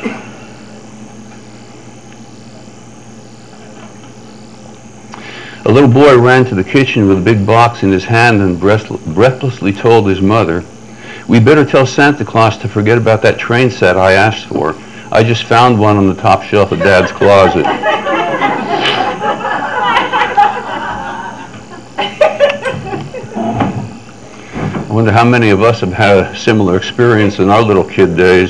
A little boy ran to the kitchen with a big box in his hand and breathlessly told his mother, "We better tell Santa Claus to forget about that train set I asked for. I just found one on the top shelf of Dad's closet." I wonder how many of us have had a similar experience in our little kid days.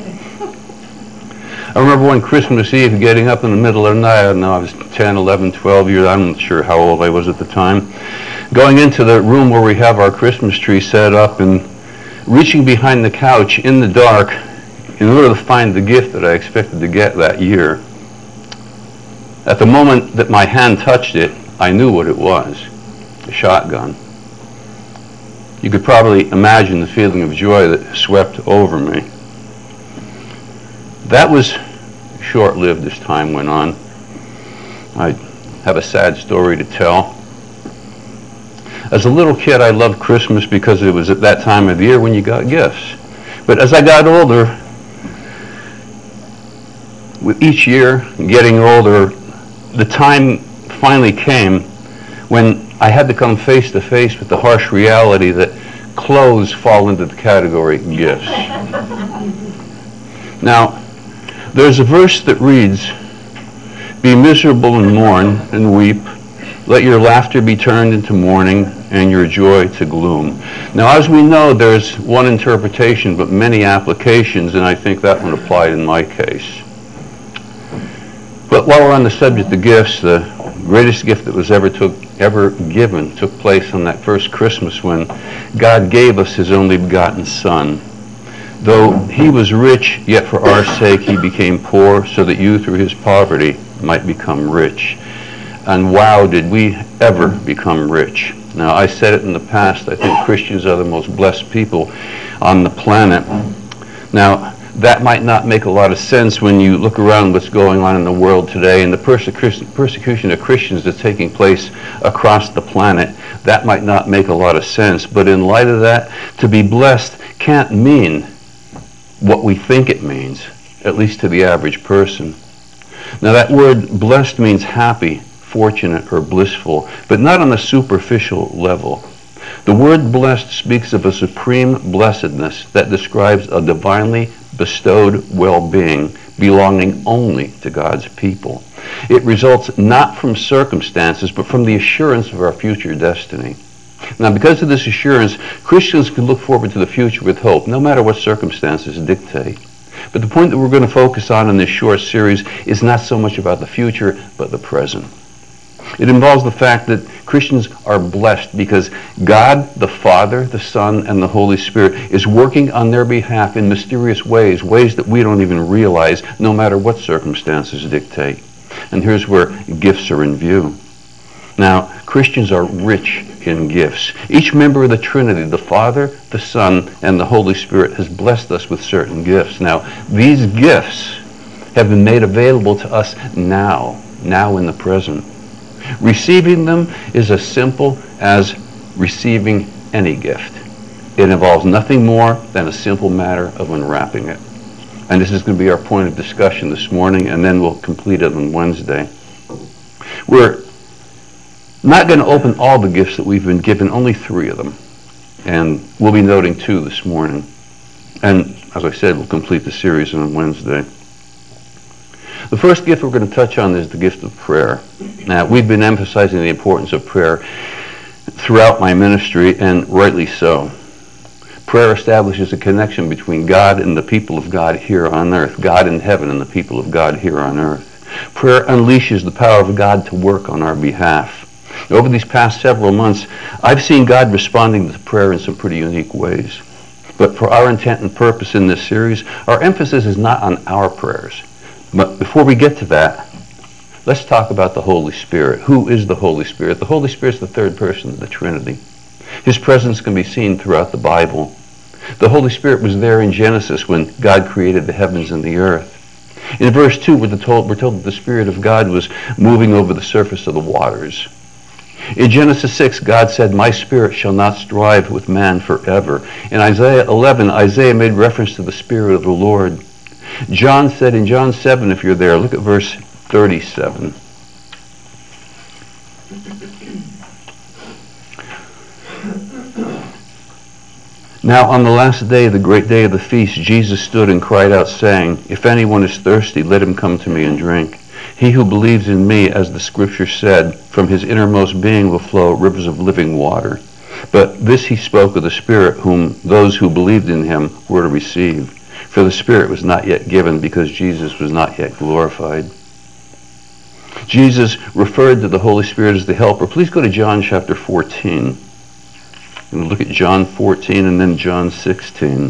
I remember one Christmas Eve getting up in the middle of the night. I don't know, I was 10, 11, 12 years, I'm not sure how old I was at the time, going into the room where we have our Christmas tree set up and reaching behind the couch in the dark in order to find the gift that I expected to get that year. At the moment that my hand touched it, I knew what it was, a shotgun. You could probably imagine the feeling of joy that swept over me. That was short-lived as time went on. I have a sad story to tell. As a little kid, I loved Christmas because it was at that time of the year when you got gifts. But as I got older, with each year getting older, the time finally came when I had to come face to face with the harsh reality that clothes fall into the category of gifts. Now, there's a verse that reads, "Be miserable and mourn and weep. Let your laughter be turned into mourning and your joy to gloom." Now, as we know, there's one interpretation but many applications, and I think that one applied in my case. But while we're on the subject of gifts, the greatest gift that was ever given took place on that first Christmas when God gave us his only begotten Son. Though he was rich, yet for our sake he became poor, so that you through his poverty might become rich. And wow, did we ever become rich. Now, I said it in the past, I think Christians are the most blessed people on the planet. Now, that might not make a lot of sense when you look around what's going on in the world today and the persecution of Christians that's taking place across the planet. That might not make a lot of sense. But in light of that, to be blessed can't mean what we think it means, at least to the average person. Now, that word blessed means happy, fortunate, or blissful, but not on a superficial level. The word blessed speaks of a supreme blessedness that describes a divinely bestowed well-being belonging only to God's people. It results not from circumstances, but from the assurance of our future destiny. Now, because of this assurance, Christians can look forward to the future with hope, no matter what circumstances dictate. But the point that we're going to focus on in this short series is not so much about the future, but the present. It involves the fact that Christians are blessed because God, the Father, the Son, and the Holy Spirit is working on their behalf in mysterious ways, ways that we don't even realize, no matter what circumstances dictate. And here's where gifts are in view. Now, Christians are rich in gifts. Each member of the Trinity, the Father, the Son, and the Holy Spirit, has blessed us with certain gifts. Now, these gifts have been made available to us now in the present. Receiving them is as simple as receiving any gift. It involves nothing more than a simple matter of unwrapping it. And this is going to be our point of discussion this morning, and then we'll complete it on Wednesday. We're not going to open all the gifts that we've been given, only 3 of them. And we'll be noting 2 this morning. And as I said, we'll complete the series on Wednesday. The first gift we're going to touch on is the gift of prayer. Now, we've been emphasizing the importance of prayer throughout my ministry, and rightly so. Prayer establishes a connection between God and the people of God here on earth, God in heaven and the people of God here on earth. Prayer unleashes the power of God to work on our behalf. Over these past several months, I've seen God responding to prayer in some pretty unique ways. But for our intent and purpose in this series, our emphasis is not on our prayers. But before we get to that, let's talk about the Holy Spirit. Who is the Holy Spirit? The Holy Spirit is the third person of the Trinity. His presence can be seen throughout the Bible. The Holy Spirit was there in Genesis when God created the heavens and the earth. In verse 2, we're told that the Spirit of God was moving over the surface of the waters. In Genesis 6, God said, "My spirit shall not strive with man forever." In Isaiah 11, Isaiah made reference to the Spirit of the Lord. John said in John 7, if you're there, look at verse 37. Now on the last day, the great day of the feast, Jesus stood and cried out, saying, If anyone is thirsty, let him come to me and drink. He who believes in me, as the scripture said, from his innermost being will flow rivers of living water. But this he spoke of the Spirit, whom those who believed in him were to receive. For the Spirit was not yet given, because Jesus was not yet glorified. Jesus referred to the Holy Spirit as the Helper. Please go to John chapter 14. And look at John 14 and then John 16.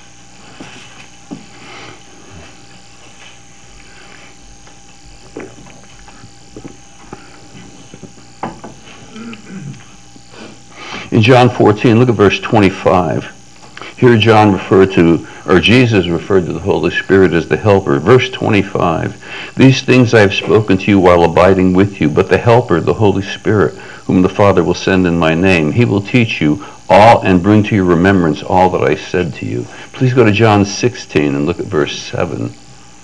In John 14, look at verse 25. Here Jesus referred to the Holy Spirit as the Helper. Verse 25, These things I have spoken to you while abiding with you, but the Helper, the Holy Spirit, whom the Father will send in my name, he will teach you all and bring to your remembrance all that I said to you. Please go to John 16 and look at verse 7.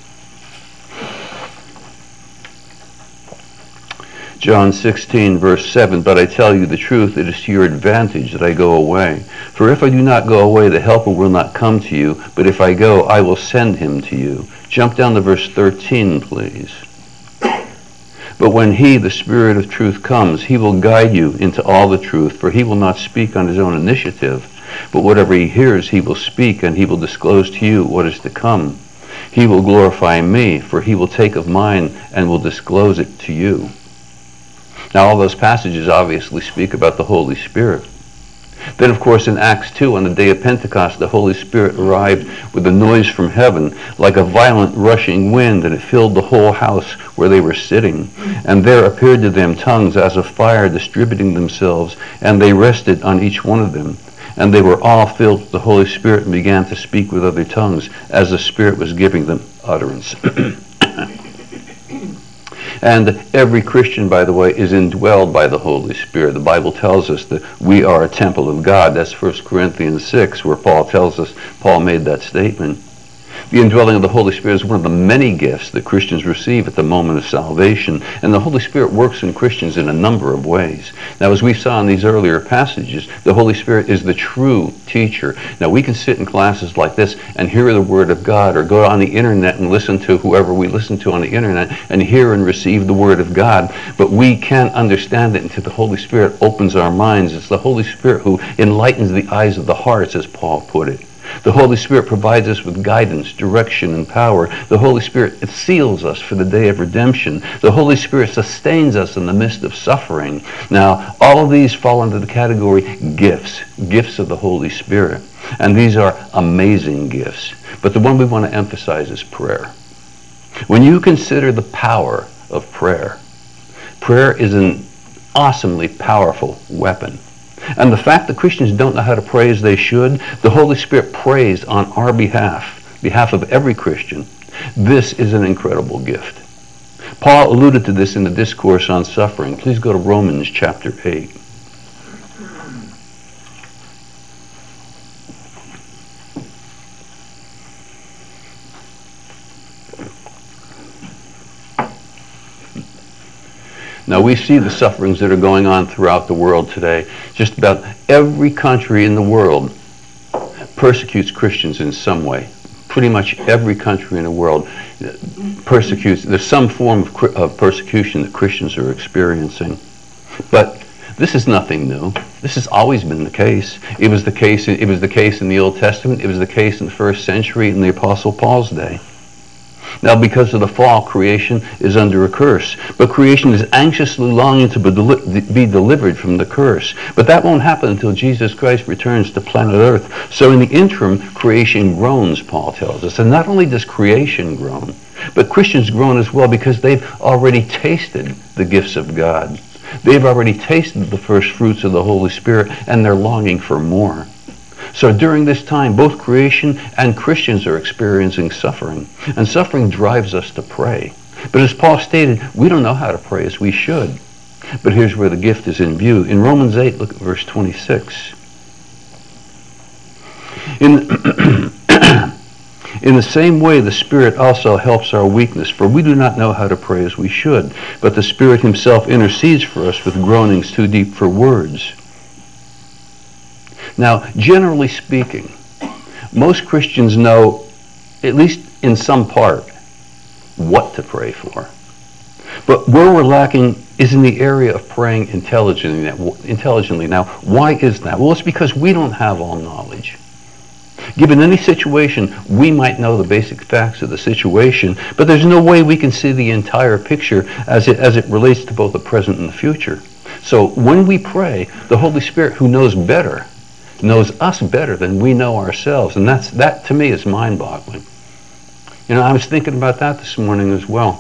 John 16, verse 7, But I tell you the truth, it is to your advantage that I go away. For if I do not go away, the Helper will not come to you, but if I go, I will send him to you. Jump down to verse 13, please. But when he, the Spirit of truth, comes, he will guide you into all the truth, for he will not speak on his own initiative, but whatever he hears he will speak, and he will disclose to you what is to come. He will glorify me, for he will take of mine and will disclose it to you. Now all those passages obviously speak about the Holy Spirit. Then, of course, in Acts 2, on the day of Pentecost, the Holy Spirit arrived with a noise from heaven, like a violent rushing wind, and it filled the whole house where they were sitting. And there appeared to them tongues as of fire distributing themselves, and they rested on each one of them. And they were all filled with the Holy Spirit and began to speak with other tongues, as the Spirit was giving them utterance. And every Christian, by the way, is indwelled by the Holy Spirit. The Bible tells us that we are a temple of God. That's 1 Corinthians 6, where Paul made that statement. The indwelling of the Holy Spirit is one of the many gifts that Christians receive at the moment of salvation, and the Holy Spirit works in Christians in a number of ways. Now, as we saw in these earlier passages, the Holy Spirit is the true teacher. Now, we can sit in classes like this and hear the Word of God, or go on the internet and listen to whoever we listen to on the internet and hear and receive the Word of God, but we can't understand it until the Holy Spirit opens our minds. It's the Holy Spirit who enlightens the eyes of the hearts, as Paul put it. The Holy Spirit provides us with guidance, direction, and power. The Holy Spirit, it seals us for the day of redemption. The Holy Spirit sustains us in the midst of suffering. Now, all of these fall under the category gifts of the Holy Spirit. And these are amazing gifts. But the one we want to emphasize is prayer. When you consider the power of prayer, prayer is an awesomely powerful weapon. And the fact that Christians don't know how to pray as they should, the Holy Spirit prays on our behalf of every Christian. This is an incredible gift. Paul alluded to this in the Discourse on Suffering. Please go to Romans chapter 8. Now, we see the sufferings that are going on throughout the world today. Just about every country in the world persecutes Christians in some way. Pretty much every country in the world persecutes. There's some form of persecution that Christians are experiencing. But this is nothing new. This has always been the case. It was the case in the Old Testament. It was the case in the first century in the Apostle Paul's day. Now, because of the fall, creation is under a curse. But creation is anxiously longing to be delivered from the curse. But that won't happen until Jesus Christ returns to planet Earth. So in the interim, creation groans, Paul tells us. And not only does creation groan, but Christians groan as well, because they've already tasted the gifts of God. They've already tasted the first fruits of the Holy Spirit, and they're longing for more. So during this time, both creation and Christians are experiencing suffering. And suffering drives us to pray. But as Paul stated, we don't know how to pray as we should. But here's where the gift is in view. In Romans 8, look at verse 26. In the same way, the Spirit also helps our weakness, for we do not know how to pray as we should, but the Spirit himself intercedes for us with groanings too deep for words. Now, generally speaking, most Christians know, at least in some part, what to pray for. But where we're lacking is in the area of praying intelligently. Now, why is that? Well, it's because we don't have all knowledge. Given any situation, we might know the basic facts of the situation, but there's no way we can see the entire picture as it relates to both the present and the future. So when we pray, the Holy Spirit, who knows better, knows us better than we know ourselves, and that to me is mind-boggling. You know, I was thinking about that this morning as well.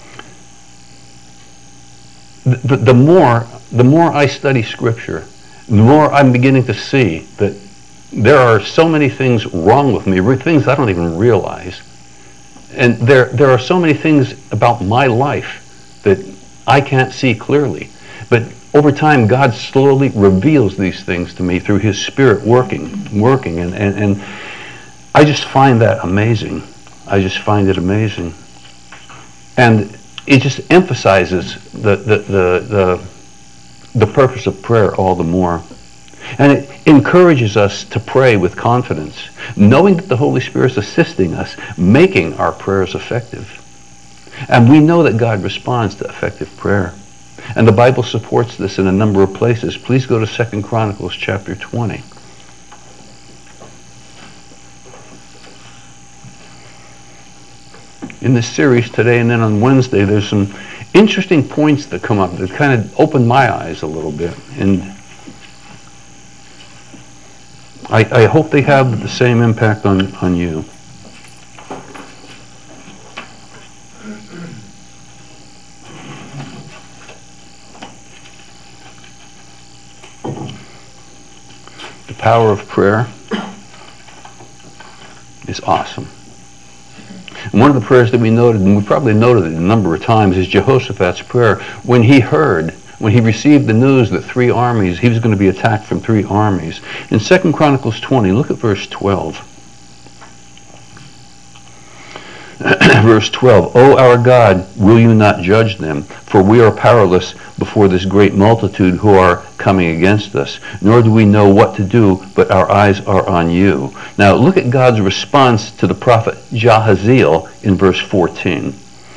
The more I study Scripture, the more I'm beginning to see that there are so many things wrong with me, things I don't even realize. And there are so many things about my life that I can't see clearly. But over time, God slowly reveals these things to me through his Spirit working. And I just find that amazing. I just find it amazing. And it just emphasizes the purpose of prayer all the more. And it encourages us to pray with confidence, knowing that the Holy Spirit is assisting us, making our prayers effective. And we know that God responds to effective prayer. And the Bible supports this in a number of places. Please go to 2 Chronicles chapter 20. In this series today and then on Wednesday, there's some interesting points that come up that kind of open my eyes a little bit. And I hope they have the same impact on you. The power of prayer is awesome. And one of the prayers that we noted, and we probably noted it a number of times, is Jehoshaphat's prayer when he received the news that he was going to be attacked from 3 armies. In 2 Chronicles 20, look at verse 12. Verse 12, O our God, will you not judge them? For we are powerless before this great multitude who are coming against us. Nor do we know what to do, but our eyes are on you. Now look at God's response to the prophet Jahaziel in verse 14.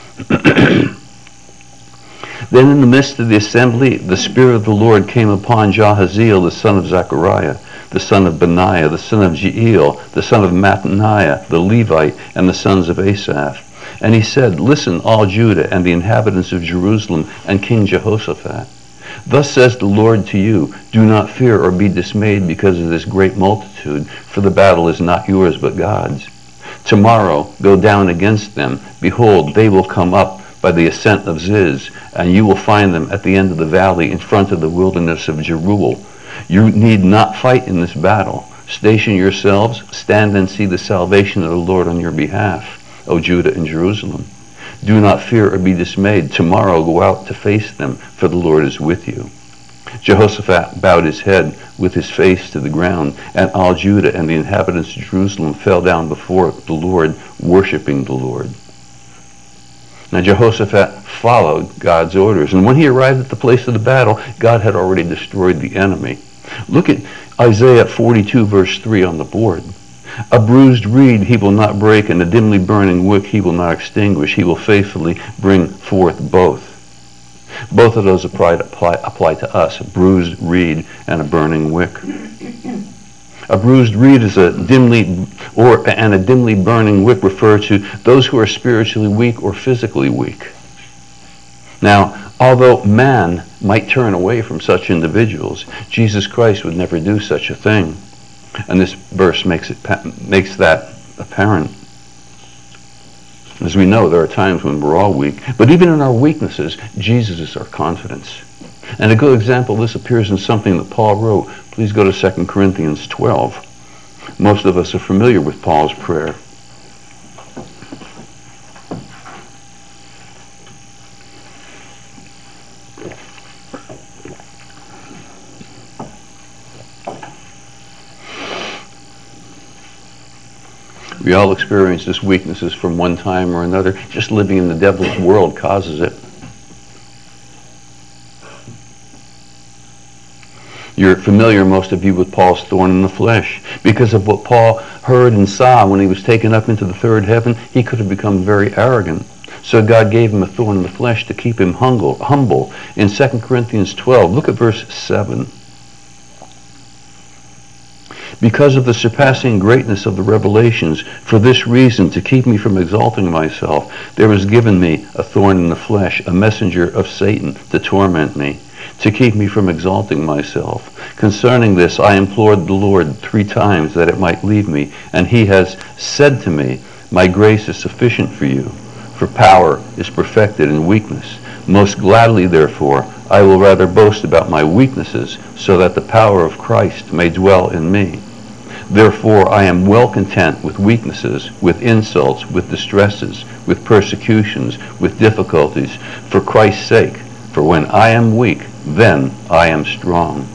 Then in the midst of the assembly, the Spirit of the Lord came upon Jahaziel, the son of Zechariah, the son of Benaiah, the son of Jeiel, the son of Mattaniah, the Levite, and the sons of Asaph. And he said, Listen, all Judah and the inhabitants of Jerusalem and King Jehoshaphat. Thus says the Lord to you, Do not fear or be dismayed because of this great multitude, for the battle is not yours but God's. Tomorrow go down against them. Behold, they will come up by the ascent of Ziz, and you will find them at the end of the valley in front of the wilderness of Jeruel. You need not fight in this battle. Station yourselves, stand and see the salvation of the Lord on your behalf, O Judah and Jerusalem. Do not fear or be dismayed. Tomorrow go out to face them, for the Lord is with you. Jehoshaphat bowed his head with his face to the ground, and all Judah and the inhabitants of Jerusalem fell down before the Lord, worshiping the Lord. Now Jehoshaphat followed God's orders, and when he arrived at the place of the battle, God had already destroyed the enemy. Look at Isaiah 42 verse 3 on the board. A bruised reed he will not break, and a dimly burning wick he will not extinguish. He will faithfully bring forth both. Both of those apply to us, a bruised reed and a burning wick. A bruised reed is a dimly burning wick refer to those who are spiritually weak or physically weak. Now, although man might turn away from such individuals, Jesus Christ would never do such a thing. And this verse makes that apparent. As we know, there are times when we're all weak, but even in our weaknesses, Jesus is our confidence. And a good example of this appears in something that Paul wrote. Please go to 2 Corinthians 12. Most of us are familiar with Paul's prayer. We all experience this weaknesses from one time or another. Just living in the devil's world causes it. You're familiar, most of you, with Paul's thorn in the flesh. Because of what Paul heard and saw when he was taken up into the third heaven, he could have become very arrogant. So God gave him a thorn in the flesh to keep him humble. In 2 Corinthians 12, look at verse 7. Because of the surpassing greatness of the revelations, for this reason, to keep me from exalting myself, there was given me a thorn in the flesh, a messenger of Satan to torment me, to keep me from exalting myself. Concerning this, I implored the Lord 3 times that it might leave me, and he has said to me, my grace is sufficient for you, for power is perfected in weakness. Most gladly, therefore, I will rather boast about my weaknesses, so that the power of Christ may dwell in me. Therefore, I am well content with weaknesses, with insults, with distresses, with persecutions, with difficulties, for Christ's sake. For when I am weak, then I am strong.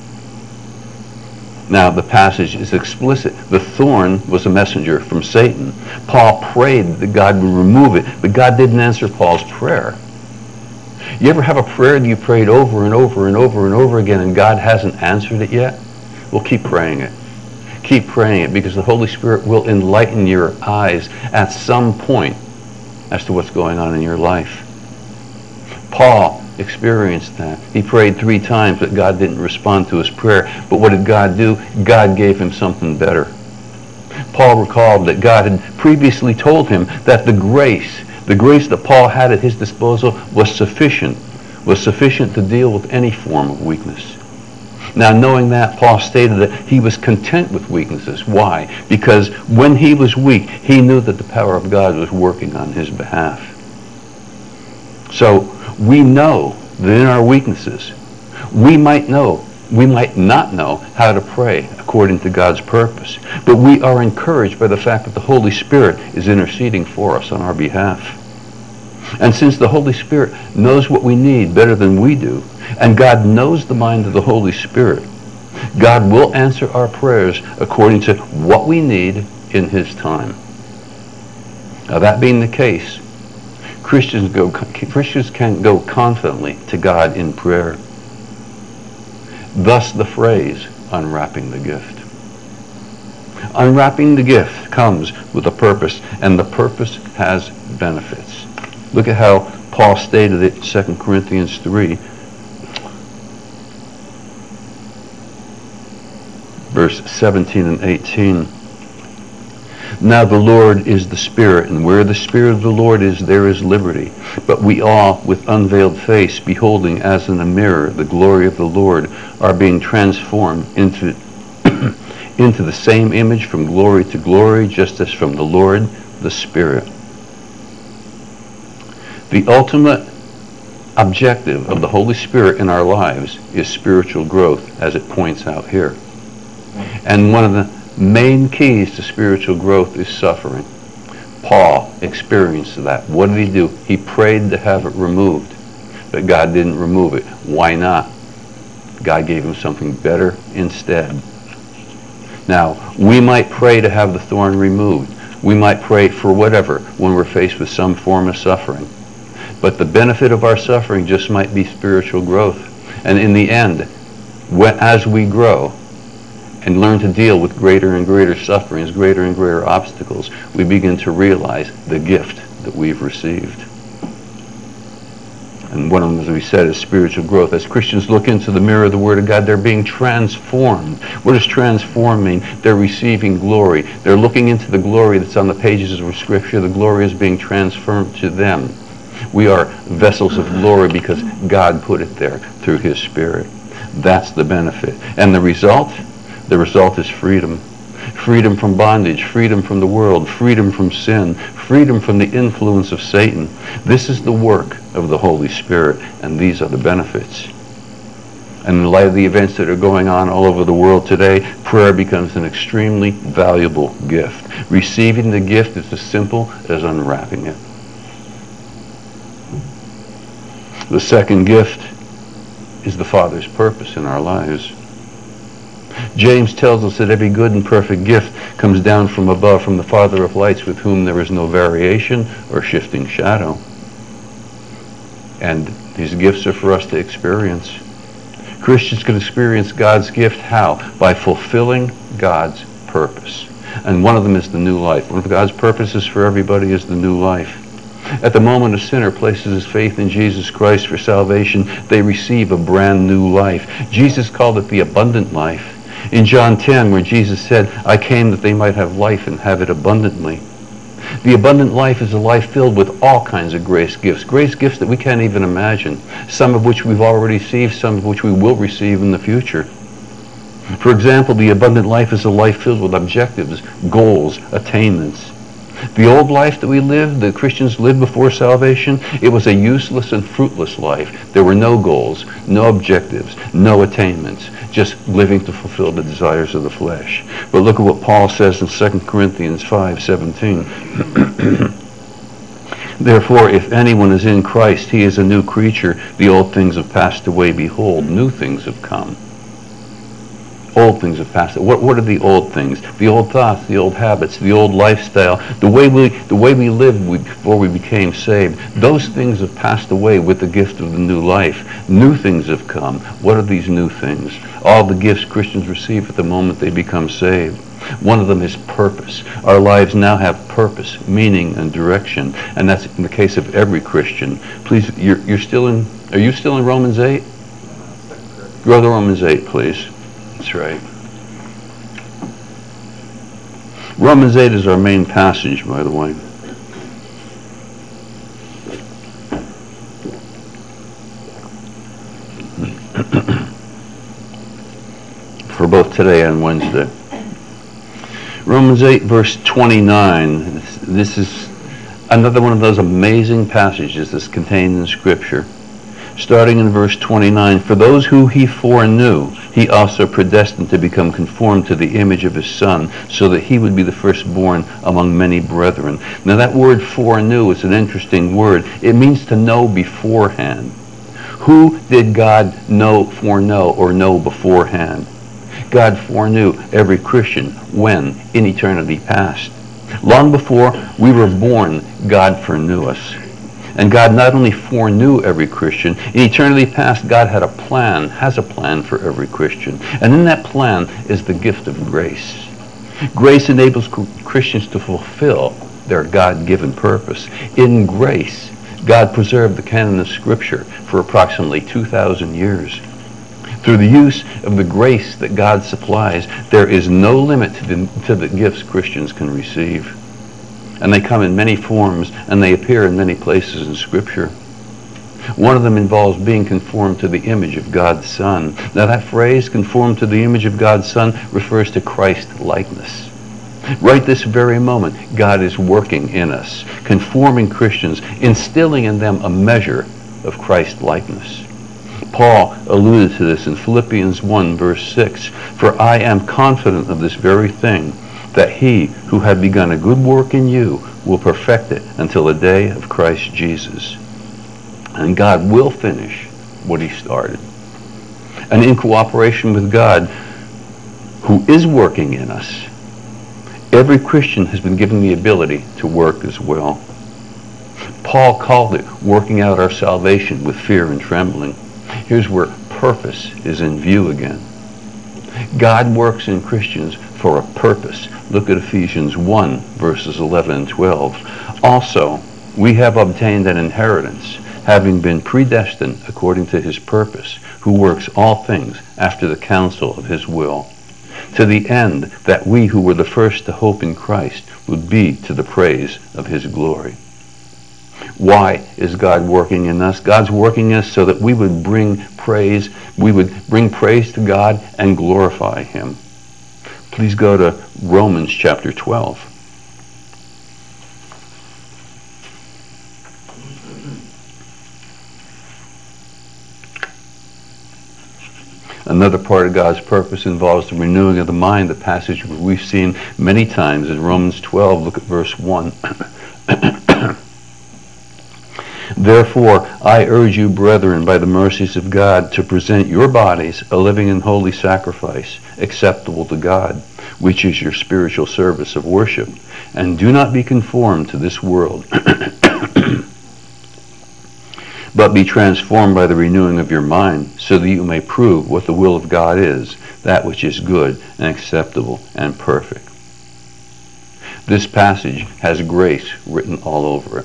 Now, the passage is explicit. The thorn was a messenger from Satan. Paul prayed that God would remove it, but God didn't answer Paul's prayer. You ever have a prayer that you prayed over and over and over and over again and God hasn't answered it yet? Well, keep praying it. Keep praying it, because the Holy Spirit will enlighten your eyes at some point as to what's going on in your life. Paul experienced that. He prayed 3 times, but God didn't respond to his prayer. But what did God do? God gave him something better. Paul recalled that God had previously told him that the grace that Paul had at his disposal was sufficient to deal with any form of weakness. Now, knowing that, Paul stated that he was content with weaknesses. Why? Because when he was weak, he knew that the power of God was working on his behalf. So, we know that in our weaknesses, we might not know how to pray according to God's purpose, but we are encouraged by the fact that the Holy Spirit is interceding for us on our behalf. And since the Holy Spirit knows what we need better than we do, and God knows the mind of the Holy Spirit, God will answer our prayers according to what we need in his time. Now, that being the case, Christians can go confidently to God in prayer. Thus the phrase, unwrapping the gift. Unwrapping the gift comes with a purpose, and the purpose has benefits. Look at how Paul stated it in 2 Corinthians 3, verse 17 and 18. Now the Lord is the Spirit, and where the Spirit of the Lord is, there is liberty. But we all, with unveiled face, beholding as in a mirror the glory of the Lord, are being transformed into the same image from glory to glory, just as from the Lord, the Spirit. The ultimate objective of the Holy Spirit in our lives is spiritual growth, as it points out here. And one of the main keys to spiritual growth is suffering. Paul experienced that. What did he do? He prayed to have it removed, but God didn't remove it. Why not? God gave him something better instead. Now, we might pray to have the thorn removed. We might pray for whatever when we're faced with some form of suffering. But the benefit of our suffering just might be spiritual growth. And in the end, as we grow and learn to deal with greater and greater sufferings, greater and greater obstacles, we begin to realize the gift that we've received. And one of them, as we said, is spiritual growth. As Christians look into the mirror of the Word of God, they're being transformed. What does transform mean? They're receiving glory. They're looking into the glory that's on the pages of Scripture. The glory is being transferred to them. We are vessels of glory because God put it there through his Spirit. That's the benefit. And the result? The result is freedom. Freedom from bondage, freedom from the world, freedom from sin, freedom from the influence of Satan. This is the work of the Holy Spirit, and these are the benefits. And in light of the events that are going on all over the world today, prayer becomes an extremely valuable gift. Receiving the gift is as simple as unwrapping it. The second gift is the Father's purpose in our lives. James tells us that every good and perfect gift comes down from above, from the Father of lights, with whom there is no variation or shifting shadow. And these gifts are for us to experience. Christians can experience God's gift how? By fulfilling God's purpose. And one of them is the new life. One of God's purposes for everybody is the new life. At the moment a sinner places his faith in Jesus Christ for salvation, they receive a brand new life. Jesus called it the abundant life. In John 10, where Jesus said, I came that they might have life and have it abundantly. The abundant life is a life filled with all kinds of grace gifts that we can't even imagine, some of which we've already received, some of which we will receive in the future. For example, the abundant life is a life filled with objectives, goals, attainments. The old life that we lived, the Christians lived before salvation, it was a useless and fruitless life. There were no goals, no objectives, no attainments, just living to fulfill the desires of the flesh. But look at what Paul says in 2 Corinthians 5:17. Therefore, if anyone is in Christ, he is a new creature. The old things have passed away. Behold, new things have come. Old things have passed. What are the old things? The old thoughts, the old habits, the old lifestyle, the way we lived before we became saved. Those things have passed away with the gift of the new life. New things have come. What are these new things? All the gifts Christians receive at the moment they become saved. One of them is purpose. Our lives now have purpose, meaning, and direction, and that's in the case of every Christian. Please, are you still in Romans 8? Go to Romans 8, please. That's right. Romans 8 is our main passage, by the way. For both today and Wednesday. Romans 8, verse 29. This is another one of those amazing passages that's contained in Scripture. Starting in verse 29, for those who he foreknew, he also predestined to become conformed to the image of his Son, so that he would be the firstborn among many brethren. Now that word foreknew is an interesting word. It means to know beforehand. Who did God foreknow or know beforehand? God foreknew every Christian. When? In eternity past. Long before we were born, God foreknew us. And God not only foreknew every Christian, in eternity past, God has a plan for every Christian. And in that plan is the gift of grace. Grace enables Christians to fulfill their God-given purpose. In grace, God preserved the canon of Scripture for approximately 2,000 years. Through the use of the grace that God supplies, there is no limit to the gifts Christians can receive. And they come in many forms, and they appear in many places in Scripture. One of them involves being conformed to the image of God's Son. Now that phrase, conformed to the image of God's Son, refers to Christ likeness. Right this very moment, God is working in us, conforming Christians, instilling in them a measure of Christ likeness. Paul alluded to this in Philippians 1, verse 6. For I am confident of this very thing, that he who had begun a good work in you will perfect it until the day of Christ Jesus. And God will finish what he started. And in cooperation with God, who is working in us, every Christian has been given the ability to work as well. Paul called it working out our salvation with fear and trembling. Here's where purpose is in view again. God works in Christians for a purpose. Look at Ephesians 1, verses 11 and 12. Also, we have obtained an inheritance, having been predestined according to his purpose, who works all things after the counsel of his will, to the end that we who were the first to hope in Christ would be to the praise of his glory. Why is God working in us? God's working in us so that we would bring praise to God and glorify him. Please go to Romans chapter 12. Another part of God's purpose involves the renewing of the mind, the passage we've seen many times in Romans 12. Look at verse 1. Therefore, I urge you, brethren, by the mercies of God, to present your bodies a living and holy sacrifice, acceptable to God, which is your spiritual service of worship. And do not be conformed to this world, but be transformed by the renewing of your mind, so that you may prove what the will of God is, that which is good and acceptable and perfect. This passage has grace written all over it.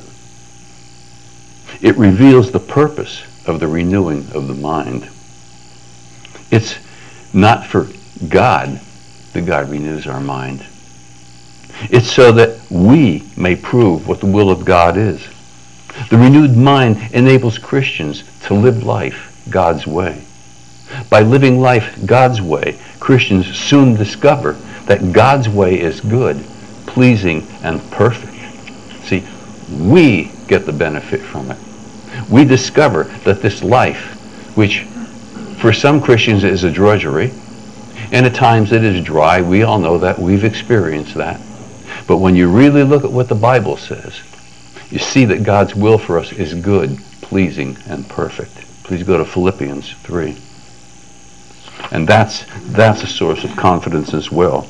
It reveals the purpose of the renewing of the mind. It's not for God that God renews our mind. It's so that we may prove what the will of God is. The renewed mind enables Christians to live life God's way. By living life God's way, Christians soon discover that God's way is good, pleasing, and perfect. See, we get the benefit from it. We discover that this life, which for some Christians is a drudgery, and at times it is dry, we all know that, we've experienced that. But when you really look at what the Bible says, you see that God's will for us is good, pleasing, and perfect. Please go to Philippians 3. And that's a source of confidence as well.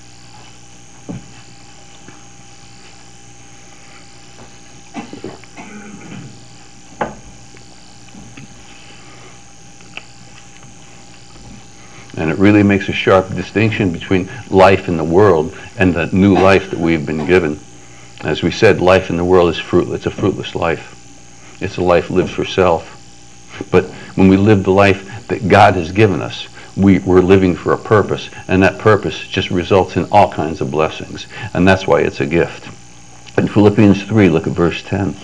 And it really makes a sharp distinction between life in the world and the new life that we've been given. As we said, life in the world is fruitless. It's a fruitless life. It's a life lived for self. But when we live the life that God has given us, we're living for a purpose, and that purpose just results in all kinds of blessings. And that's why it's a gift. In Philippians 3, look at verse 10.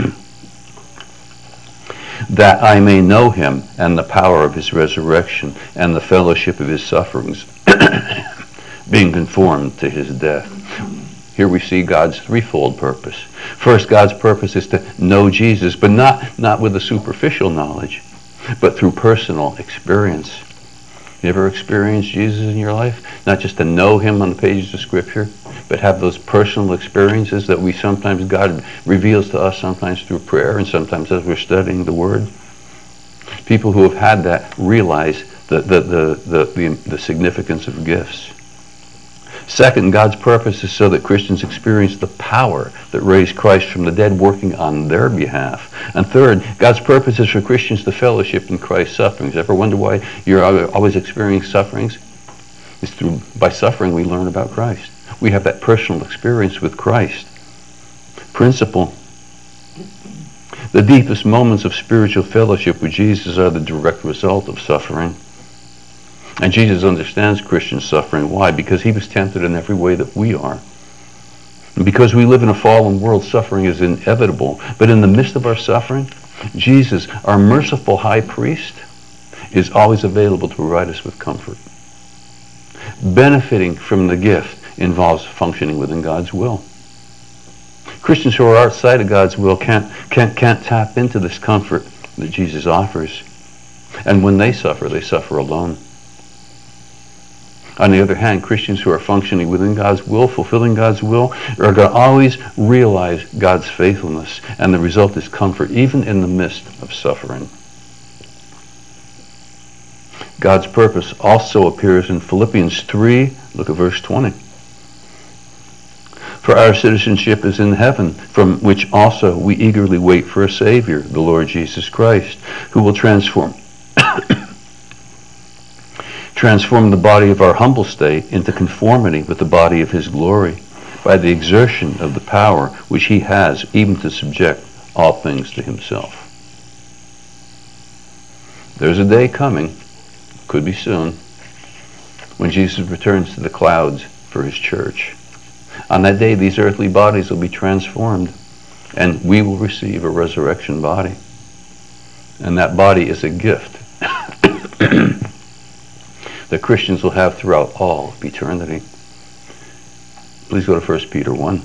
That I may know him and the power of his resurrection and the fellowship of his sufferings, being conformed to his death. Here we see God's threefold purpose. First, God's purpose is to know Jesus, but not with a superficial knowledge, but through personal experience. You ever experienced Jesus in your life? Not just to know him on the pages of Scripture, but have those personal experiences that we sometimes, God reveals to us, sometimes through prayer and sometimes as we're studying the Word. People who have had that realize the significance of gifts. Second, God's purpose is so that Christians experience the power that raised Christ from the dead working on their behalf. And third, God's purpose is for Christians to fellowship in Christ's sufferings. Ever wonder why you're always experiencing sufferings? It's by suffering we learn about Christ. We have that personal experience with Christ. Principle. The deepest moments of spiritual fellowship with Jesus are the direct result of suffering. And Jesus understands Christian suffering. Why? Because he was tempted in every way that we are. And because we live in a fallen world, suffering is inevitable. But in the midst of our suffering, Jesus, our merciful high priest, is always available to provide us with comfort. Benefiting from the gift involves functioning within God's will. Christians who are outside of God's will can't tap into this comfort that Jesus offers. And when they suffer alone. On the other hand, Christians who are functioning within God's will, fulfilling God's will, are going to always realize God's faithfulness. And the result is comfort, even in the midst of suffering. God's purpose also appears in Philippians 3, look at verse 20. For our citizenship is in heaven, from which also we eagerly wait for a Savior, the Lord Jesus Christ, who will transform the body of our humble state into conformity with the body of his glory, by the exertion of the power which he has even to subject all things to himself. There's a day coming, could be soon, when Jesus returns to the clouds for his church. On that day, these earthly bodies will be transformed, and we will receive a resurrection body. And that body is a gift that Christians will have throughout all of eternity. Please go to 1 Peter 1.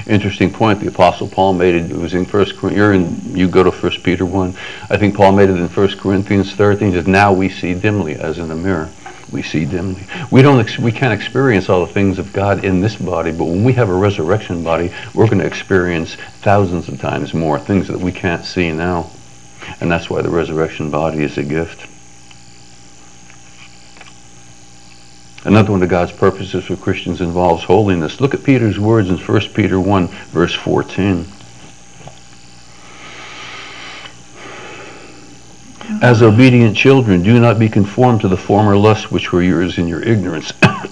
Interesting point the Apostle Paul made it. It was in you go to 1 Peter 1. I think Paul made it in 1 Corinthians 13. He says, now we see dimly as in a mirror. We see dimly. We can't experience all the things of God in this body, but when we have a resurrection body, we're going to experience thousands of times more things that we can't see now. And that's why the resurrection body is a gift. Another one of God's purposes for Christians involves holiness. Look at Peter's words in 1 Peter 1, verse 14. As obedient children, do not be conformed to the former lusts which were yours in your ignorance.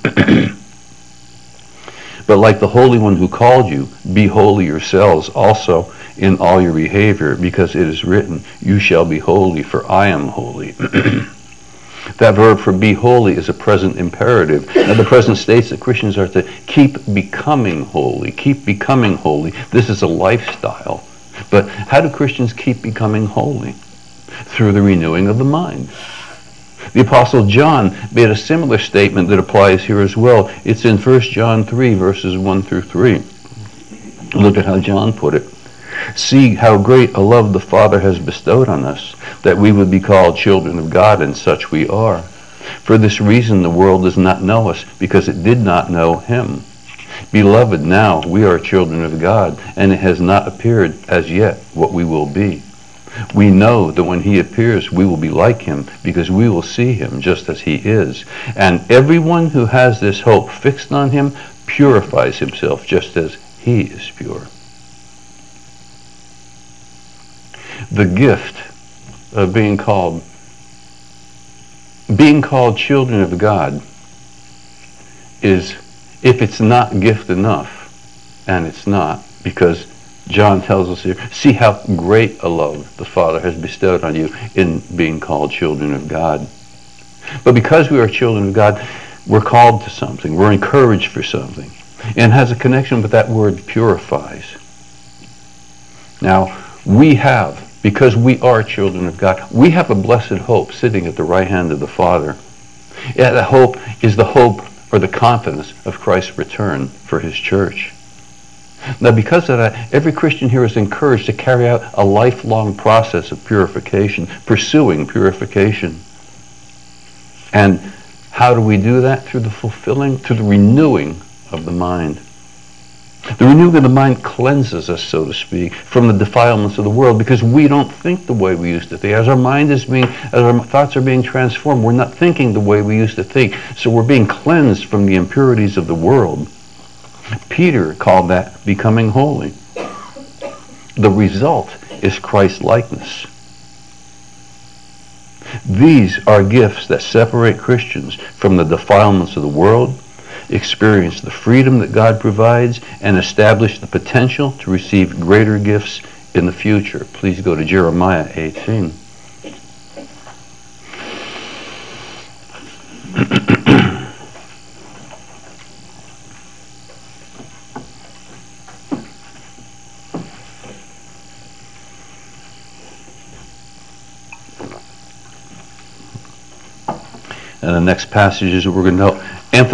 But like the Holy One who called you, be holy yourselves also in all your behavior, because it is written, you shall be holy, for I am holy. That verb for be holy is a present imperative. Now the present states that Christians are to keep becoming holy. Keep becoming holy. This is a lifestyle. But how do Christians keep becoming holy? Through the renewing of the mind. The Apostle John made a similar statement that applies here as well. It's in 1 John 3, verses 1 through 3. Look at how John put it. See how great a love the Father has bestowed on us, that we would be called children of God, and such we are. For this reason the world does not know us, because it did not know him. Beloved, now we are children of God, and it has not appeared as yet what we will be. We know that when he appears, we will be like him, because we will see him just as he is. And everyone who has this hope fixed on him purifies himself just as he is pure. The gift of being called children of God is, if it's not gift enough, and it's not, because John tells us here, see how great a love the Father has bestowed on you in being called children of God. But because we are children of God, we're called to something. We're encouraged for something. And has a connection with that word purifies. Now, because we are children of God, we have a blessed hope sitting at the right hand of the Father. Yeah, that hope is the hope or the confidence of Christ's return for his church. Now, because of that, every Christian here is encouraged to carry out a lifelong process of purification, pursuing purification. And how do we do that? Through the renewing of the mind. The renewing of the mind cleanses us, so to speak, from the defilements of the world, because we don't think the way we used to think. As our thoughts are being transformed, we're not thinking the way we used to think. So we're being cleansed from the impurities of the world. Peter called that becoming holy. The result is Christ-likeness. These are gifts that separate Christians from the defilements of the world, experience the freedom that God provides, and establish the potential to receive greater gifts in the future. Please go to Jeremiah 18. And the next passages that we're going to know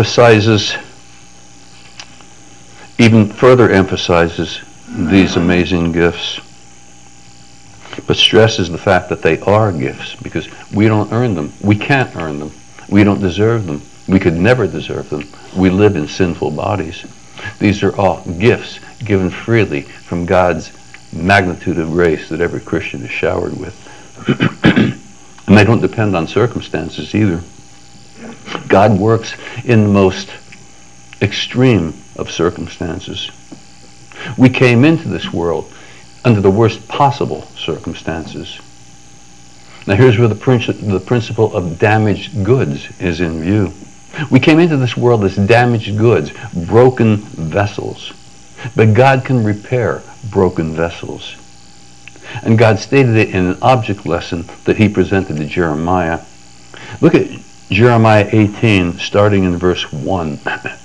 even further emphasizes these amazing gifts, but stresses the fact that they are gifts, because we don't earn them. We can't earn them. We don't deserve them. We could never deserve them. We live in sinful bodies. These are all gifts given freely from God's magnitude of grace that every Christian is showered with. And they don't depend on circumstances either. God works in the most extreme of circumstances. We came into this world under the worst possible circumstances. Now here's where the principle of damaged goods is in view. We came into this world as damaged goods, broken vessels. But God can repair broken vessels. And God stated it in an object lesson that he presented to Jeremiah. Look at Jeremiah 18, starting in verse 1.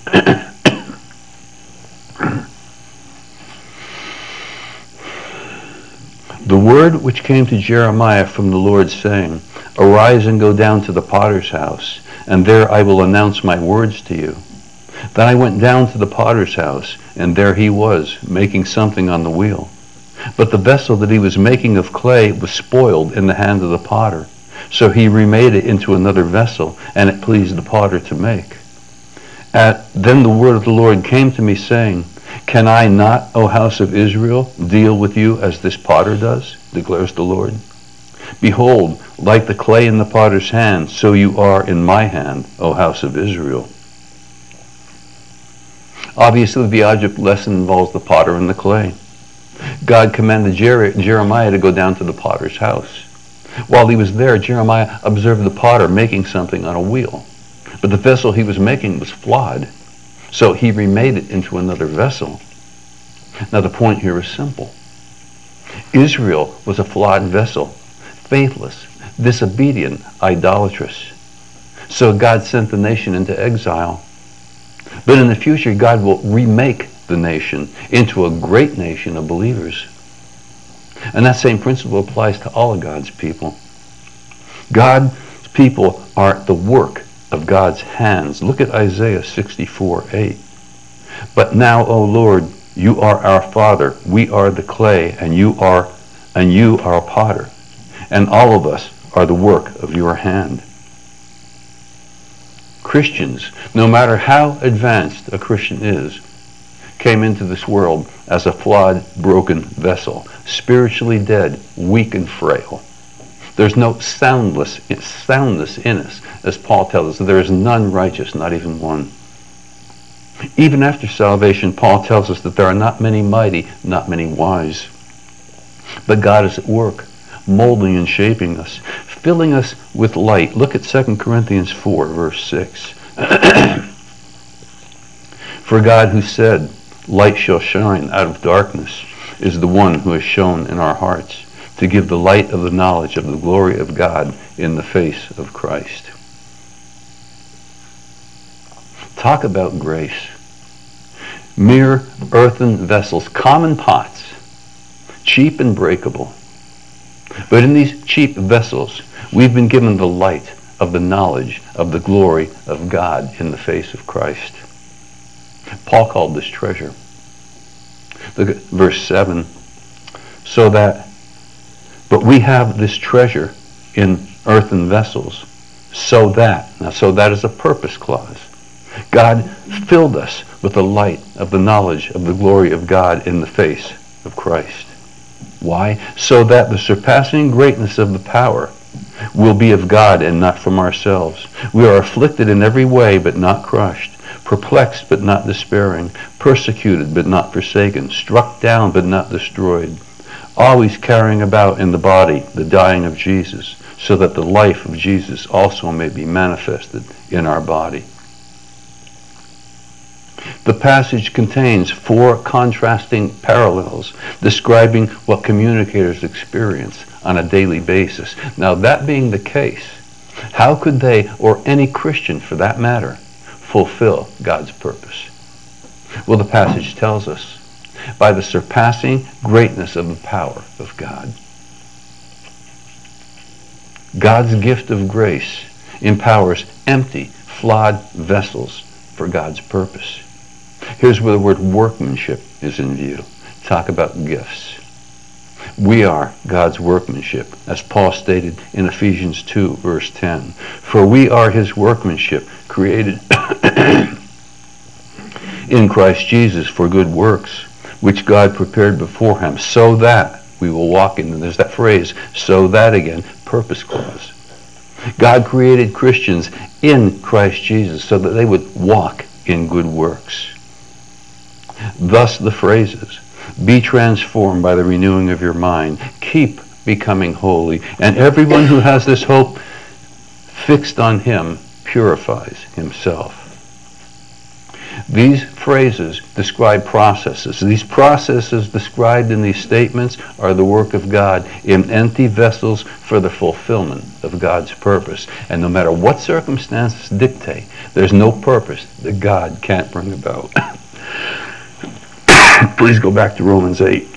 The word which came to Jeremiah from the Lord, saying, Arise and go down to the potter's house, and there I will announce my words to you. Then I went down to the potter's house, and there he was, making something on the wheel. But the vessel that he was making of clay was spoiled in the hand of the potter. So he remade it into another vessel, and it pleased the potter to make. Then the word of the Lord came to me, saying, Can I not, O house of Israel, deal with you as this potter does, declares the Lord? Behold, like the clay in the potter's hand, so you are in my hand, O house of Israel. Obviously, the object lesson involves the potter and the clay. God commanded Jeremiah to go down to the potter's house. While he was there, Jeremiah observed the potter making something on a wheel. But the vessel he was making was flawed, so he remade it into another vessel. Now the point here is simple. Israel was a flawed vessel, faithless, disobedient, idolatrous. So God sent the nation into exile. But in the future, God will remake the nation into a great nation of believers. And that same principle applies to all of God's people. God's people are the work of God's hands. Look at Isaiah 64:8. But now, O Lord, you are our Father, we are the clay, and you are a potter, and all of us are the work of your hand. Christians, no matter how advanced a Christian is, came into this world as a flawed, broken vessel, spiritually dead, weak and frail. There's no soundness in us, as Paul tells us. There is none righteous, not even one. Even after salvation, Paul tells us that there are not many mighty, not many wise. But God is at work, molding and shaping us, filling us with light. Look at 2 Corinthians 4, verse 6. For God, who said, Light shall shine out of darkness, is the one who has shone in our hearts to give the light of the knowledge of the glory of God in the face of Christ. Talk about grace. Mere earthen vessels, common pots, cheap and breakable. But in these cheap vessels, we've been given the light of the knowledge of the glory of God in the face of Christ. Paul called this treasure. Look at verse 7. But we have this treasure in earthen vessels, so that is a purpose clause. God filled us with the light of the knowledge of the glory of God in the face of Christ. Why? So that the surpassing greatness of the power will be of God and not from ourselves. We are afflicted in every way, but not crushed, perplexed but not despairing, persecuted but not forsaken, struck down but not destroyed, always carrying about in the body the dying of Jesus, so that the life of Jesus also may be manifested in our body. The passage contains 4 contrasting parallels describing what communicators experience on a daily basis. Now, that being the case, how could they, or any Christian for that matter, fulfill God's purpose? Well, the passage tells us, by the surpassing greatness of the power of God. God's gift of grace empowers empty, flawed vessels for God's purpose. Here's where the word workmanship is in view. Talk about gifts. We are God's workmanship, as Paul stated in Ephesians 2, verse 10. For we are his workmanship, created in Christ Jesus for good works, which God prepared beforehand, so that we will walk in them. There's that phrase, so that again, purpose clause. God created Christians in Christ Jesus so that they would walk in good works. Thus the phrases, be transformed by the renewing of your mind, keep becoming holy, and everyone who has this hope fixed on him purifies himself. These phrases describe processes. These processes described in these statements are the work of God in empty vessels for the fulfillment of God's purpose. And no matter what circumstances dictate, there's no purpose that God can't bring about. Please go back to Romans 8.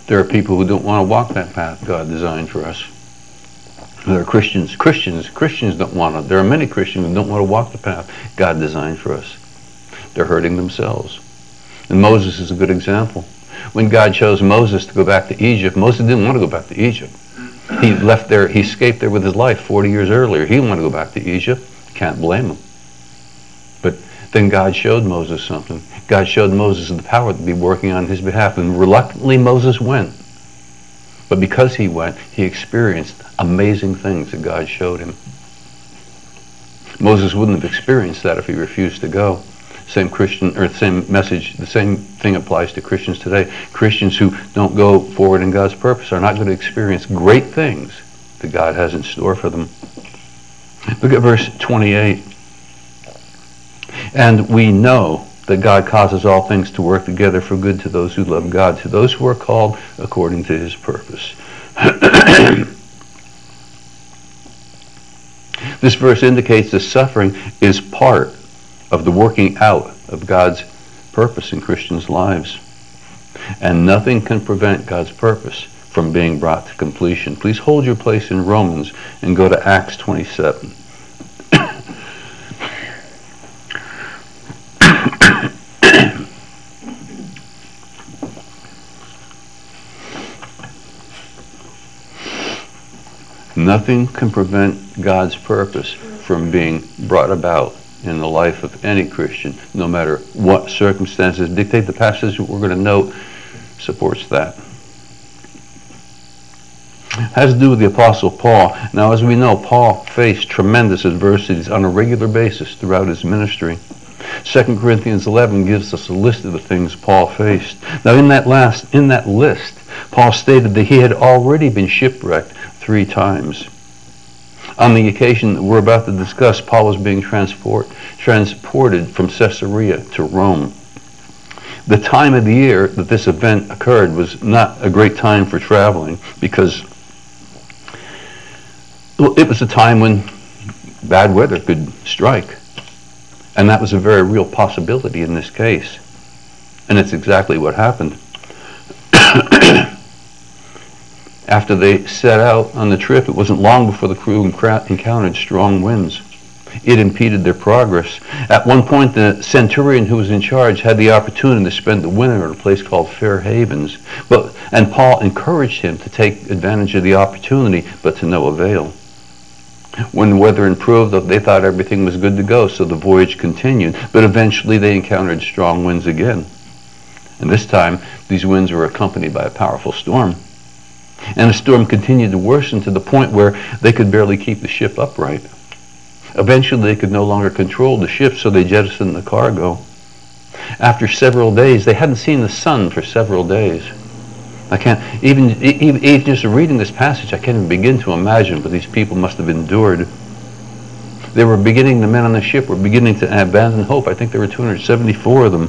There are people who don't want to walk that path God designed for us. There are Christians don't want to. There are many Christians who don't want to walk the path God designed for us. They're hurting themselves. And Moses is a good example. When God chose Moses to go back to Egypt, Moses didn't want to go back to Egypt. He left there, he escaped there with his life 40 years earlier. He didn't want to go back to Egypt. Can't blame him. But then God showed Moses something. God showed Moses the power to be working on his behalf. And reluctantly Moses went. But because he went, he experienced amazing things that God showed him. Moses wouldn't have experienced that if he refused to go. Same Christian, or same message, the same thing applies to Christians today. Christians who don't go forward in God's purpose are not going to experience great things that God has in store for them. Look at verse 28. And we know that God causes all things to work together for good to those who love God, to those who are called according to his purpose. This verse indicates that suffering is part of the working out of God's purpose in Christians' lives. And nothing can prevent God's purpose from being brought to completion. Please hold your place in Romans and go to Acts 27. Nothing can prevent God's purpose from being brought about in the life of any Christian, no matter what circumstances dictate. The passage we're going to note supports that. It has to do with the Apostle Paul. Now, as we know, Paul faced tremendous adversities on a regular basis throughout his ministry. 2 Corinthians 11 gives us a list of the things Paul faced. Now, in that list, Paul stated that he had already been shipwrecked 3 times. On the occasion that we're about to discuss, Paul was being transported from Caesarea to Rome. The time of the year that this event occurred was not a great time for traveling because it was a time when bad weather could strike. And that was a very real possibility in this case. And it's exactly what happened. After they set out on the trip, it wasn't long before the crew encountered strong winds. It impeded their progress. At one point, the centurion who was in charge had the opportunity to spend the winter at a place called Fair Havens. And Paul encouraged him to take advantage of the opportunity, but to no avail. When the weather improved, they thought everything was good to go, so the voyage continued. But eventually they encountered strong winds again. And this time, these winds were accompanied by a powerful storm. And the storm continued to worsen to the point where they could barely keep the ship upright. Eventually, they could no longer control the ship, so they jettisoned the cargo. After several days, they hadn't seen the sun for several days. I can't, even just reading this passage, I can't even begin to imagine what these people must have endured. The men on the ship were beginning to abandon hope. I think there were 274 of them.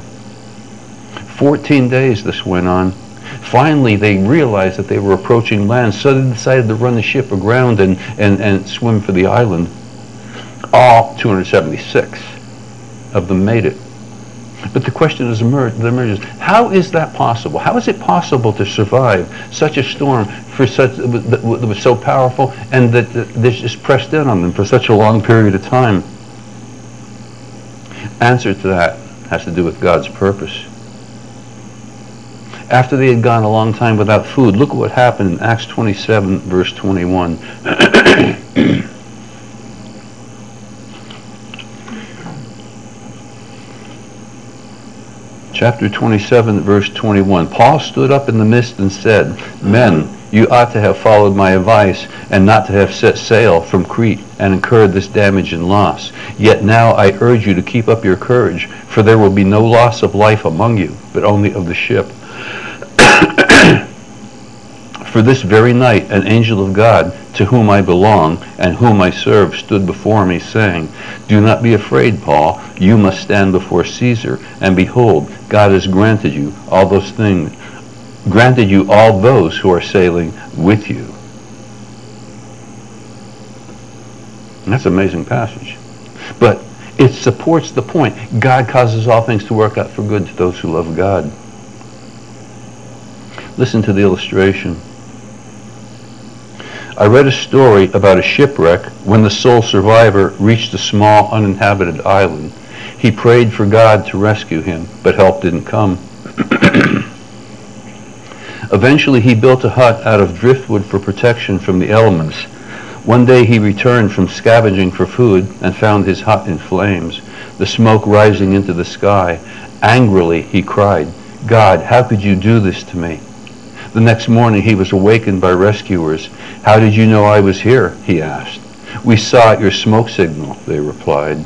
14 days this went on. Finally, they realized that they were approaching land, so they decided to run the ship aground and swim for the island. All 276 of them made it. But the question emerges, how is that possible? How is it possible to survive such a storm that was so powerful and that this just pressed in on them for such a long period of time? Answer to that has to do with God's purpose. After they had gone a long time without food, look at what happened in Acts 27, verse 21. Chapter 27, verse 21. Paul stood up in the midst and said, "Men, you ought to have followed my advice and not to have set sail from Crete and incurred this damage and loss. Yet now I urge you to keep up your courage, for there will be no loss of life among you, but only of the ship. For this very night an angel of God, to whom I belong and whom I serve, stood before me, saying, 'Do not be afraid, Paul. You must stand before Caesar. And behold, God has granted you all those who are sailing with you.'" And that's an amazing passage. But it supports the point. God causes all things to work out for good to those who love God. Listen to the illustration. I read a story about a shipwreck when the sole survivor reached a small uninhabited island. He prayed for God to rescue him, but help didn't come. Eventually, he built a hut out of driftwood for protection from the elements. One day, he returned from scavenging for food and found his hut in flames, the smoke rising into the sky. Angrily, he cried, "God, how could you do this to me?" The next morning, he was awakened by rescuers. "How did you know I was here?" he asked. "We saw your smoke signal," they replied.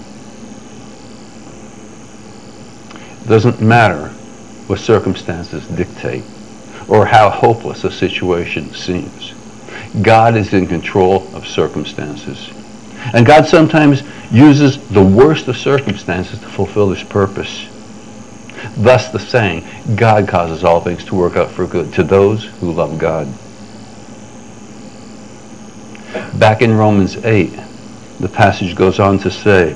It doesn't matter what circumstances dictate or how hopeless a situation seems. God is in control of circumstances. And God sometimes uses the worst of circumstances to fulfill his purpose. Thus the saying, God causes all things to work out for good to those who love God. Back in Romans 8, the passage goes on to say,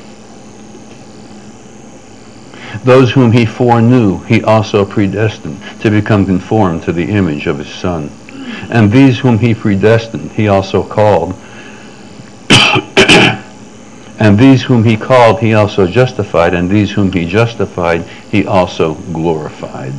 those whom he foreknew, he also predestined to become conformed to the image of his Son. And these whom he predestined, he also called. And these whom he called, he also justified. And these whom he justified, he also glorified.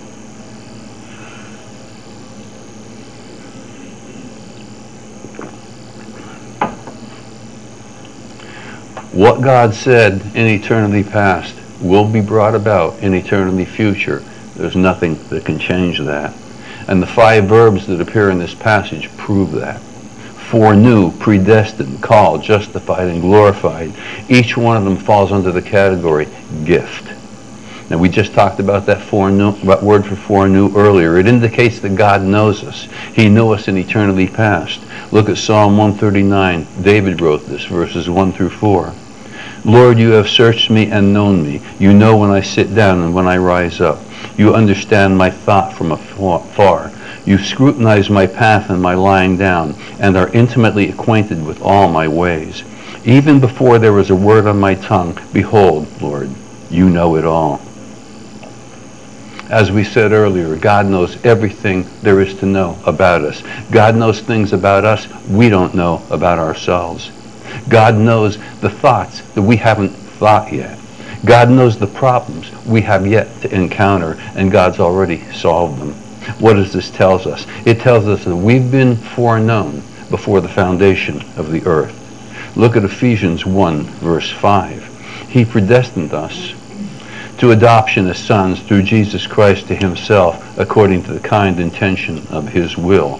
What God said in eternity past will be brought about in eternity future. There's nothing that can change that. And the 5 verbs that appear in this passage prove that. Foreknew, predestined, called, justified, and glorified. Each one of them falls under the category gift. Now we just talked about that word for foreknew earlier. It indicates that God knows us. He knew us in eternity past. Look at Psalm 139. David wrote this, verses 1 through 4. Lord, you have searched me and known me. You know when I sit down and when I rise up. You understand my thought from afar. You scrutinize my path and my lying down, and are intimately acquainted with all my ways. Even before there was a word on my tongue, behold, Lord, you know it all. As we said earlier, God knows everything there is to know about us. God knows things about us we don't know about ourselves. God knows the thoughts that we haven't thought yet. God knows the problems we have yet to encounter, and God's already solved them. What does this tell us? It tells us that we've been foreknown before the foundation of the earth. Look at Ephesians 1, verse 5. He predestined us to adoption as sons through Jesus Christ to himself, according to the kind intention of his will.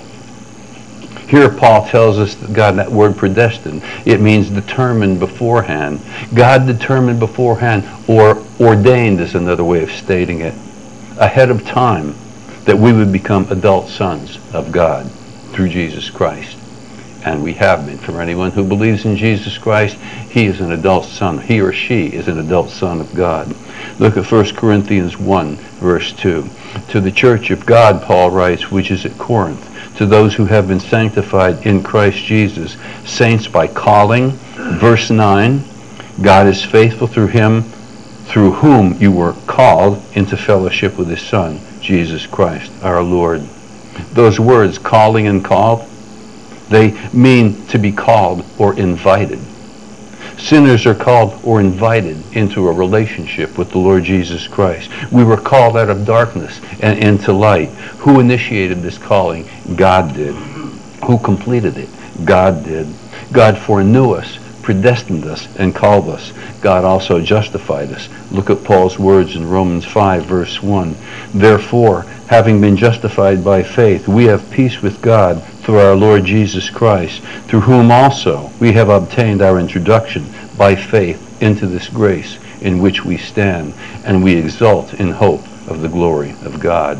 Here Paul tells us that word predestined, it means determined beforehand. God determined beforehand, or ordained is another way of stating it, ahead of time, that we would become adult sons of God through Jesus Christ. And we have been. For anyone who believes in Jesus Christ, he is an adult son. He or she is an adult son of God. Look at 1 Corinthians 1, verse 2. To the church of God, Paul writes, which is at Corinth, to those who have been sanctified in Christ Jesus, saints by calling. Verse 9, God is faithful through him, through whom you were called into fellowship with his Son, Jesus Christ, our Lord. Those words, calling and called, they mean to be called or invited. Sinners are called or invited into a relationship with the Lord Jesus Christ. We were called out of darkness and into light. Who initiated this calling? God did. Who completed it? God did. God foreknew us, predestined us, and called us. God also justified us. Look at Paul's words in Romans 5, verse 1. Therefore, having been justified by faith, we have peace with God through our Lord Jesus Christ, through whom also we have obtained our introduction by faith into this grace in which we stand, and we exult in hope of the glory of God.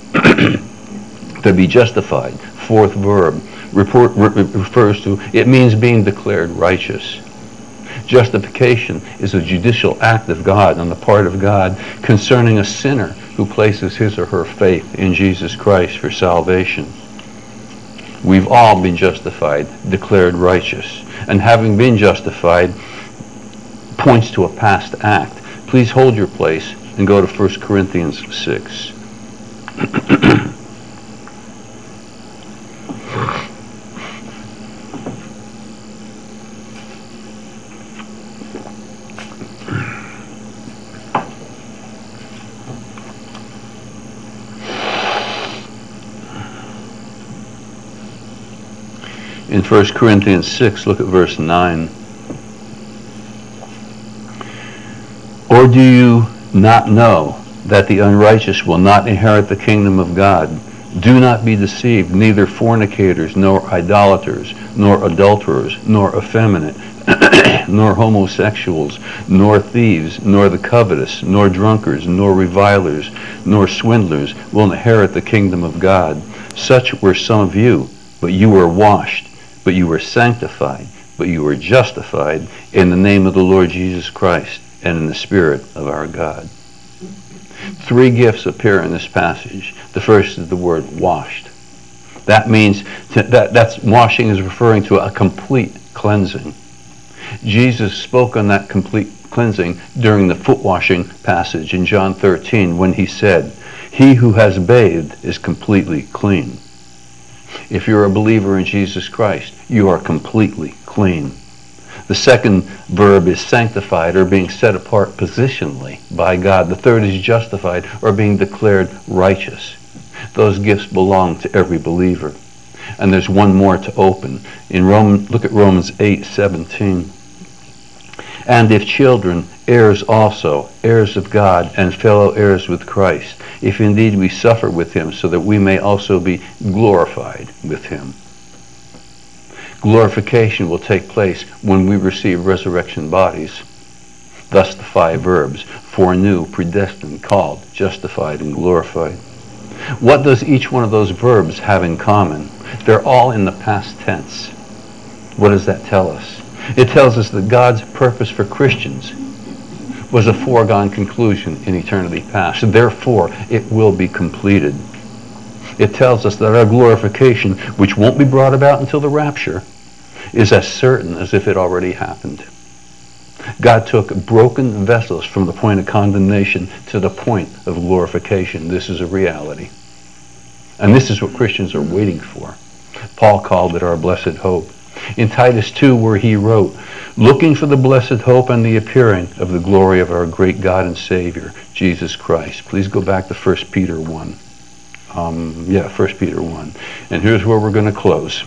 To be justified, fourth verb, refers to, it means being declared righteous. Justification is a judicial act of God on the part of God concerning a sinner who places his or her faith in Jesus Christ for salvation. We've all been justified, declared righteous. And having been justified points to a past act. Please hold your place and go to 1 Corinthians 6. In 1 Corinthians 6, look at verse 9. Or do you not know that the unrighteous will not inherit the kingdom of God? Do not be deceived, neither fornicators, nor idolaters, nor adulterers, nor effeminate, nor homosexuals, nor thieves, nor the covetous, nor drunkards, nor revilers, nor swindlers will inherit the kingdom of God. Such were some of you, but you were washed, but you were sanctified, but you were justified in the name of the Lord Jesus Christ and in the Spirit of our God. 3 gifts appear in this passage. The first is the word washed. That means that's washing is referring to a complete cleansing. Jesus spoke on that complete cleansing during the foot washing passage in John 13 when he said, "He who has bathed is completely clean." If you're a believer in Jesus Christ, you are completely clean. The second verb is sanctified, or being set apart positionally by God. The third is justified, or being declared righteous. Those gifts belong to every believer. And there's one more to open. Look at Romans 8:17. And if children, heirs also, heirs of God, and fellow heirs with Christ, if indeed we suffer with him, so that we may also be glorified with him. Glorification will take place when we receive resurrection bodies. Thus the 5 verbs: foreknew, predestined, called, justified, and glorified. What does each one of those verbs have in common? They're all in the past tense. What does that tell us? It tells us that God's purpose for Christians was a foregone conclusion in eternity past. Therefore, it will be completed. It tells us that our glorification, which won't be brought about until the rapture, is as certain as if it already happened. God took broken vessels from the point of condemnation to the point of glorification. This is a reality. And this is what Christians are waiting for. Paul called it our blessed hope. In Titus 2, where he wrote, "Looking for the blessed hope and the appearing of the glory of our great God and Savior, Jesus Christ." Please go back to 1 Peter 1. 1 Peter 1. And here's where we're going to close.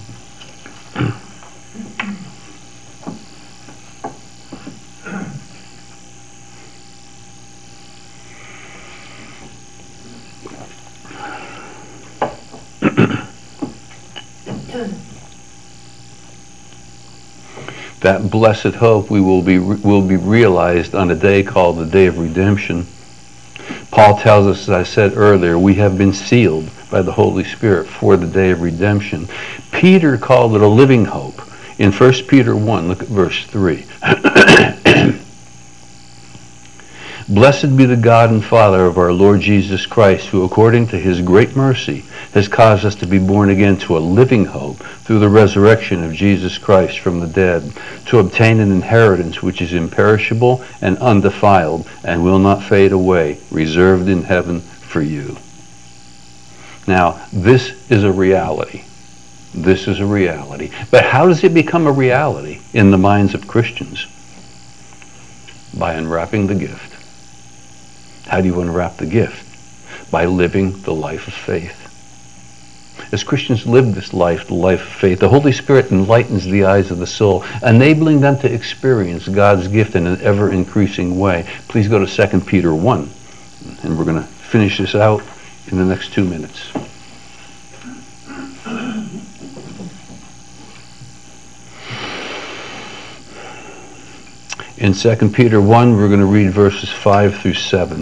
That blessed hope will be realized on a day called the Day of Redemption. Paul tells us, as I said earlier, we have been sealed by the Holy Spirit for the Day of Redemption. Peter called it a living hope. In 1 Peter 1, look at verse 3. Blessed be the God and Father of our Lord Jesus Christ, who according to his great mercy has caused us to be born again to a living hope through the resurrection of Jesus Christ from the dead, to obtain an inheritance which is imperishable and undefiled and will not fade away, reserved in heaven for you. Now, this is a reality. This is a reality. But how does it become a reality in the minds of Christians? By unwrapping the gift. How do you unwrap the gift? By living the life of faith. As Christians live this life, the life of faith, the Holy Spirit enlightens the eyes of the soul, enabling them to experience God's gift in an ever-increasing way. Please go to 2 Peter 1, and we're going to finish this out in the next 2 minutes. In 2 Peter 1, we're going to read verses 5 through 7.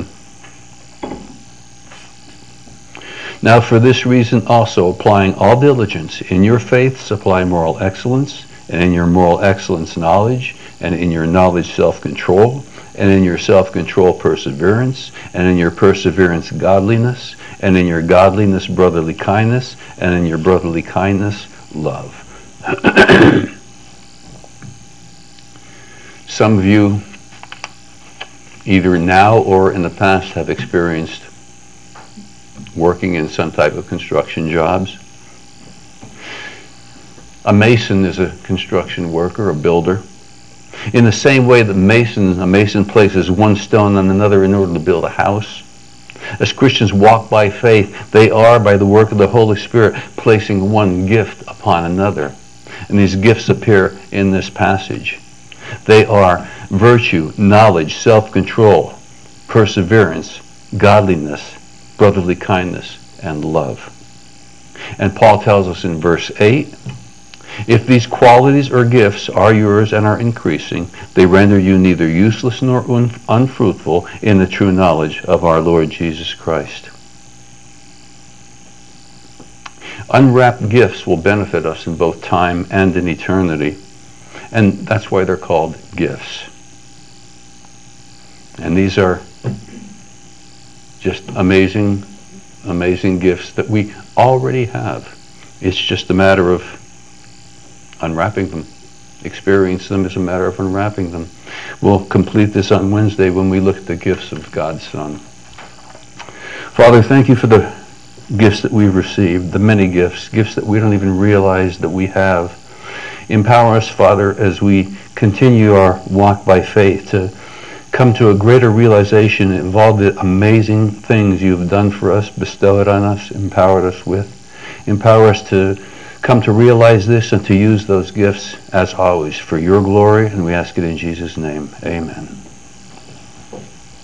Now for this reason also, applying all diligence, in your faith supply moral excellence, and in your moral excellence knowledge, and in your knowledge self-control, and in your self-control perseverance, and in your perseverance godliness, and in your godliness brotherly kindness, and in your brotherly kindness love. Some of you, either now or in the past, have experienced working in some type of construction jobs. A mason is a construction worker, a builder. In the same way that a mason places one stone on another in order to build a house. As Christians walk by faith, they are, by the work of the Holy Spirit, placing one gift upon another And these gifts appear in this passage. They are virtue, knowledge, self-control, perseverance, godliness, brotherly kindness, and love. And Paul tells us in verse 8, if these qualities or gifts are yours and are increasing, they render you neither useless nor unfruitful in the true knowledge of our Lord Jesus Christ. Unwrapped gifts will benefit us in both time and in eternity, and that's why they're called gifts. And these are just amazing, amazing gifts that we already have. It's just a matter of unwrapping them. Experience them is a matter of unwrapping them. We'll complete this on Wednesday when we look at the gifts of God's Son. Father, thank you for the gifts that we've received, the many gifts that we don't even realize that we have. Empower us, Father, as we continue our walk by faith to come to a greater realization of all the amazing things you've done for us, bestowed on us, empowered us with. Empower us to come to realize this and to use those gifts, as always, for your glory, and we ask it in Jesus' name. Amen.